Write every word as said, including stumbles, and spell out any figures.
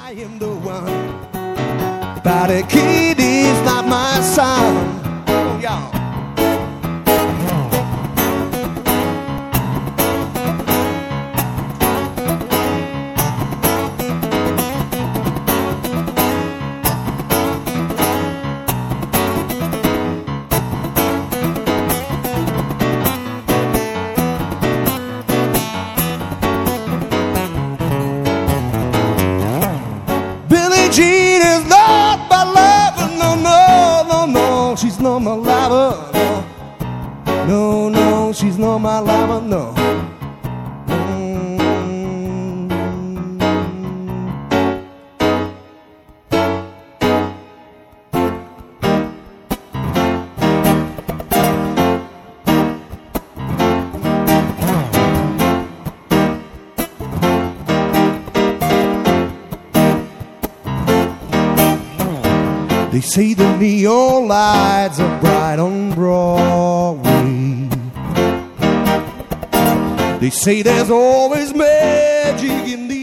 I am the one, but the kid is not my son. Oh, y'all. Jean is not my lover, no, no, no, no, she's not my lover, no, no, no, she's not my lover, no. They say the neon lights are bright on Broadway. They say there's always magic in the